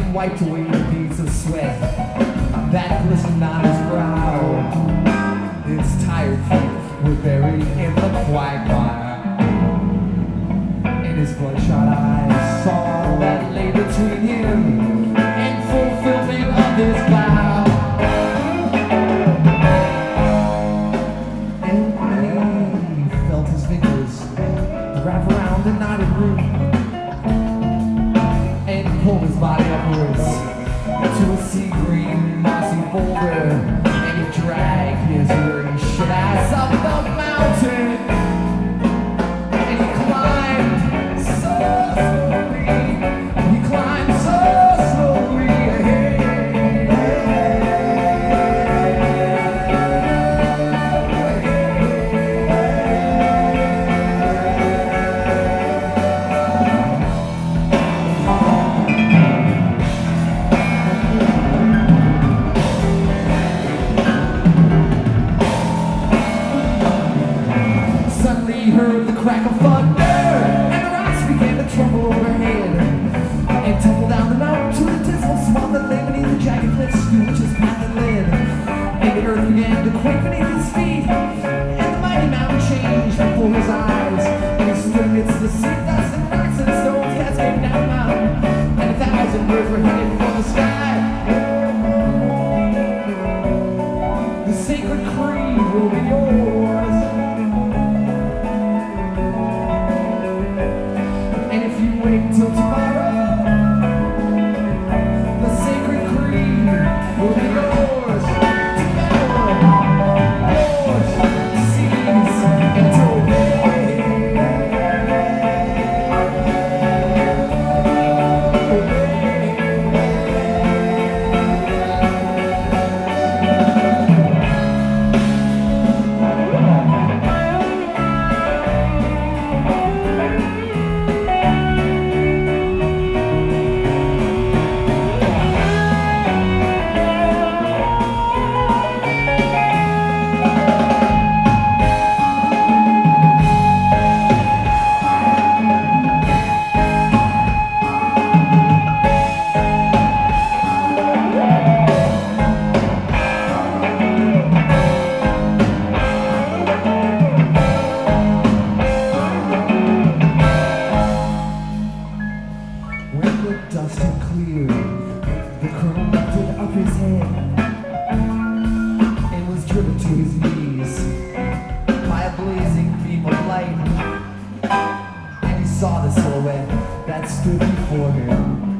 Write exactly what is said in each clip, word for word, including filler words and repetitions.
and wiped away the beads of sweat that glistened on his brow. His tired feet were buried in the quagmire. In his bloodshot eyes saw that lay between him and fulfillment of his vow. And he felt his fingers wrap around the knotted root and pull his body upwards to a sea green mossy boulder, and he dragged his weary shit ass up the mountain, and he climbed so slowly, he climbed so slowly, he heard the crack of thunder, and the rocks began to tremble overhead, and tumbled down the mountain to a dismal swamp that lay beneath the jagged cliffs through which his path had led. And the earth began to quake beneath his feet, and the mighty mountain changed before his eyes, and he stood amidst the sea dust and rocks and stones cascading down the mountain, and a thousand birds were headed for the sky. The sacred creed will be yours. Wait till tomorrow, the sacred creed will be yours to power, yours to seize and to obey. Dust had cleared, the colonel lifted up his head and was driven to his knees by a blazing beam of light, and he saw the silhouette that stood before him,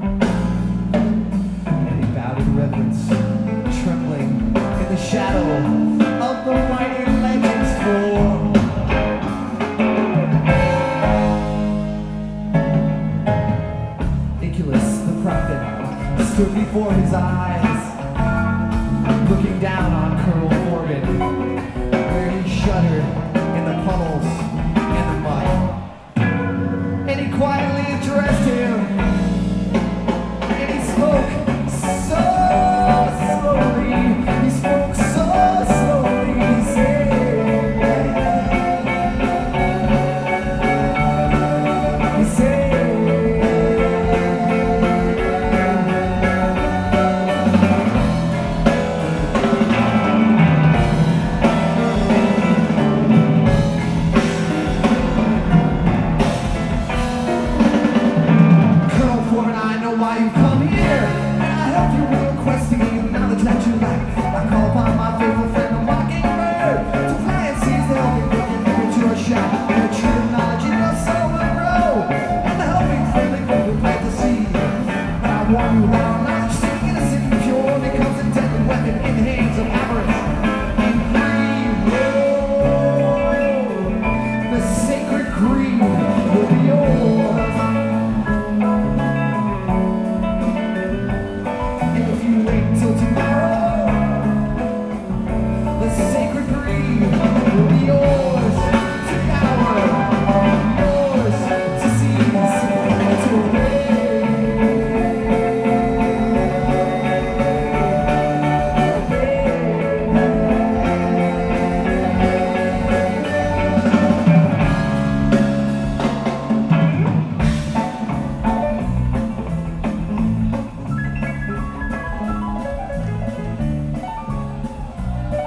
and he bowed in reverence, trembling in the shadow of the mighty legend's form. The prophet stood before his eyes, looking down on Colonel Forbin, where he shuddered in the puddles and the mud, and he quietly addressed him.